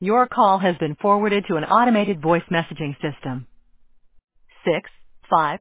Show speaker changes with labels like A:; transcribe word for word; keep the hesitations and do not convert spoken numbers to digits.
A: Your call has been forwarded to an automated voice messaging system. Six, five,